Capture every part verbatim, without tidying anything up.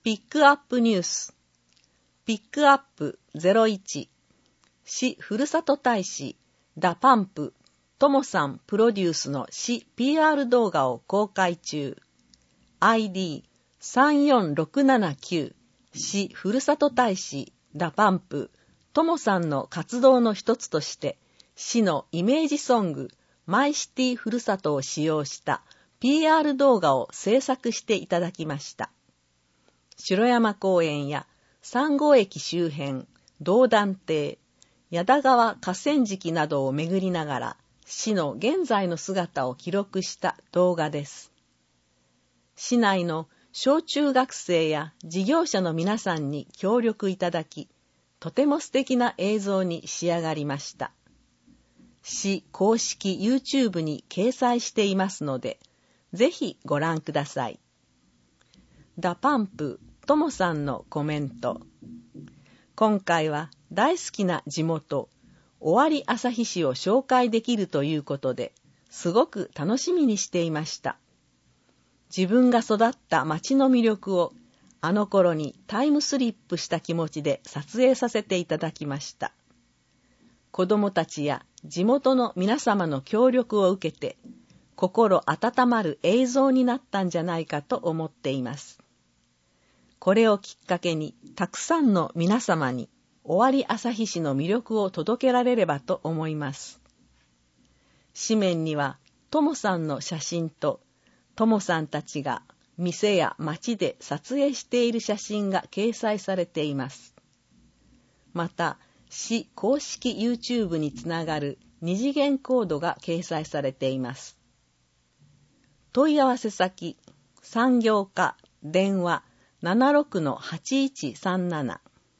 ピックアップニュース。ピックアップゼロいち。市ふるさと大使、ダパンプ、ともさんプロデュースの市 ピーアール 動画を公開中。アイディーさんよんろくななきゅう、市ふるさと大使、ダパンプ、ともさんの活動の一つとして、市のイメージソング、マイシティふるさとを使用した ピーアール 動画を制作していただきました。城山公園や三郷駅周辺、道団亭、矢田川河川敷などを巡りながら、市の現在の姿を記録した動画です。市内の小中学生や事業者の皆さんに協力いただき、とても素敵な映像に仕上がりました。市公式 YouTube に掲載していますので、ぜひご覧ください。ダパンプともさんのコメント。今回は大好きな地元、尾張旭市を紹介できるということで、すごく楽しみにしていました。自分が育った町の魅力を、あの頃にタイムスリップした気持ちで撮影させていただきました。子供たちや地元の皆様の協力を受けて、心温まる映像になったんじゃないかと思っています。これをきっかけに、たくさんの皆様に尾張旭市の魅力を届けられればと思います。紙面には、ともさんの写真と、ともさんたちが店や街で撮影している写真が掲載されています。また、市公式 YouTube につながる二次元コードが掲載されています。問い合わせ先、産業課、電話 ななろくのはちいちさんなな。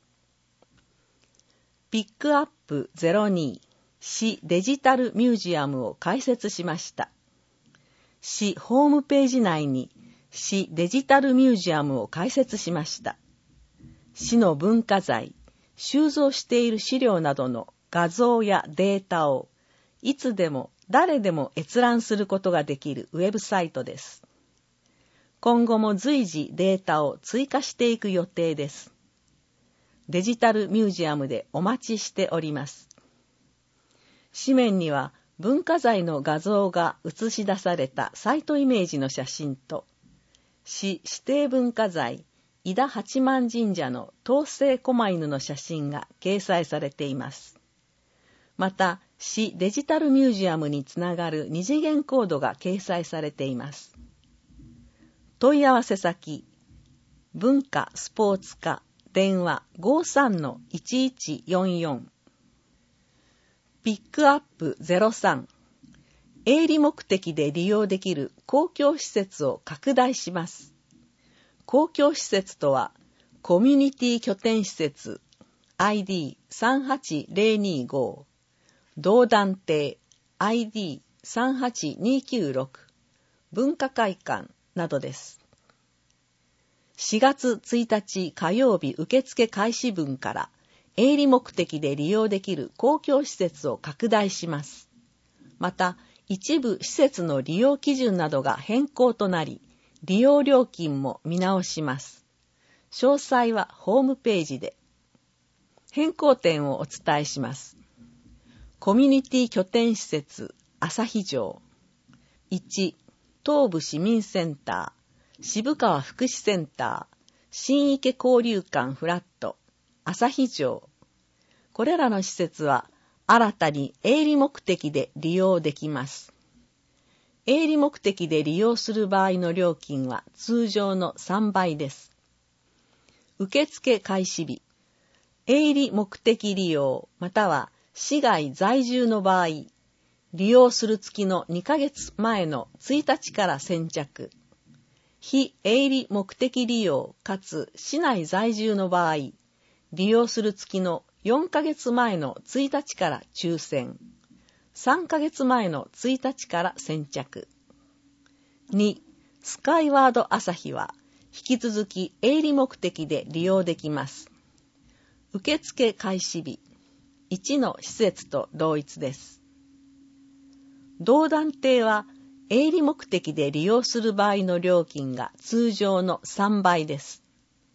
ピックアップゼロに、市デジタルミュージアムを開設しました。市ホームページ内に市デジタルミュージアムを開設しました。市の文化財、収蔵している資料などの画像やデータをいつでも誰でも閲覧することができるウェブサイトです。今後も随時データを追加していく予定です。デジタルミュージアムでお待ちしております。紙面には文化財の画像が映し出されたサイトイメージの写真と、市指定文化財井田八幡神社の東西狛犬の写真が掲載されています。また、市デジタルミュージアムにつながる二次元コードが掲載されています。問い合わせ先、文化スポーツ課、電話 ごさんのいちいちよんよん。ピックアップゼロさん。営利目的で利用できる公共施設を拡大します。公共施設とは、コミュニティ拠点施設 アイディーさんはちぜろにご、道団亭 アイディーさんはちにきゅうろく、文化会館などです。しがつついたち火曜日受付開始分から営利目的で利用できる公共施設を拡大します。また、一部施設の利用基準などが変更となり、利用料金も見直します。詳細はホームページで。変更点をお伝えします。コミュニティ拠点施設旭城。いち、東部市民センター、渋川福祉センター、新池交流館フラット、旭城。これらの施設は新たに営利目的で利用できます。営利目的で利用する場合の料金は通常のさんばいです。受付開始日、営利目的利用または市外在住の場合、利用する月のにかげつまえのついたちから先着。非営利目的利用かつ市内在住の場合、利用する月のよんかげつまえのついたちから抽選。さんかげつまえのついたちから先着。に、スカイワード旭は引き続き営利目的で利用できます。受付開始日、いちの施設と同一です。道団亭は営利目的で利用する場合の料金が通常のさんばいです。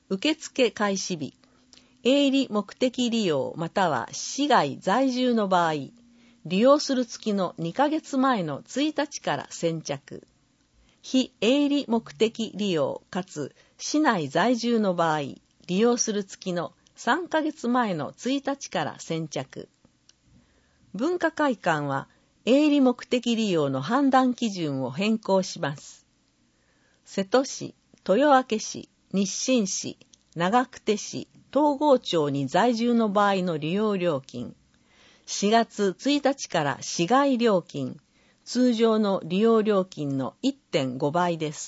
受付開始日、営利目的利用または市外在住の場合、利用する月のにかげつまえのついたちから先着。非営利目的利用かつ市内在住の場合、利用する月のさんかげつまえのついたちから先着。文化会館は営利目的利用の判断基準を変更します。瀬戸市、豊明市、日清市、長久手市、東郷町に在住の場合の利用料金、しがつついたちから市外料金、通常の利用料金の いってんごばいです。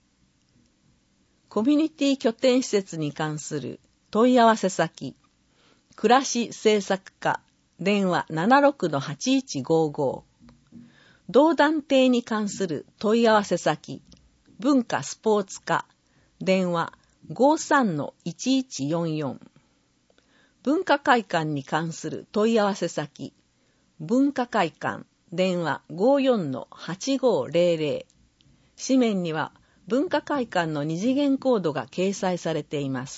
コミュニティ拠点施設に関する問い合わせ先、暮らし政策課、電話 ななろくのはちいちごご。同団体に関する問い合わせ先、文化スポーツ課、電話 ごさんのいちいちよんよん。文化会館に関する問い合わせ先、文化会館、電話 ごよんのはちごぜろぜろ。紙面には文化会館の二次元コードが掲載されています。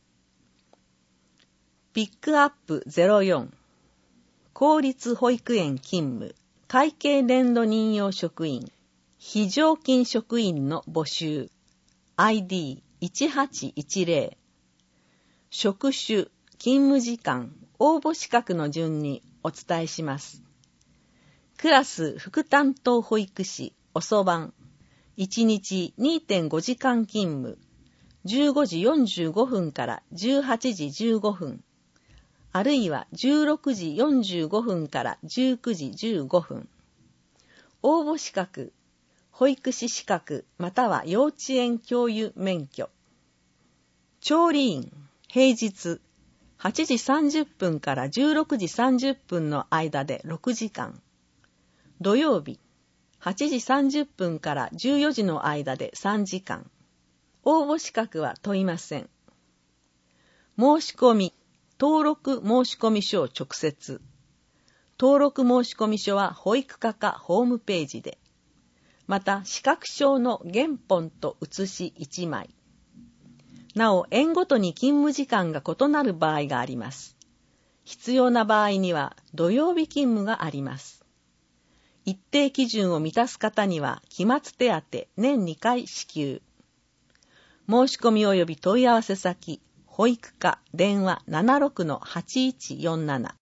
ピックアップゼロよん。公立保育園勤務、会計年度任用職員、非常勤職員の募集。アイディーいちはちいちぜろ。職種、勤務時間、応募資格の順にお伝えします。クラス副担当保育士、遅番。いちにち にてんごじかん勤務。じゅうごじよんじゅうごふんからじゅうはちじじゅうごふん。あるいはじゅうろくじよんじゅうごふんからじゅうくじじゅうごふん。応募資格、保育士資格または幼稚園教諭免許。調理員、平日、はちじさんじゅっぷんからじゅうろくじさんじゅっぷんの間でろくじかん。土曜日、はちじさんじゅっぷんからじゅうよじの間でさんじかん。応募資格は問いません。申し込み、登録申込書を直接。登録申込書は保育課かホームページで。また、資格証の原本と写しいちまい。なお、園ごとに勤務時間が異なる場合があります。必要な場合には土曜日勤務があります。一定基準を満たす方には期末手当年にかい支給。申し込み及び問い合わせ先、保育課電話 ななろくのはちいちよんなな。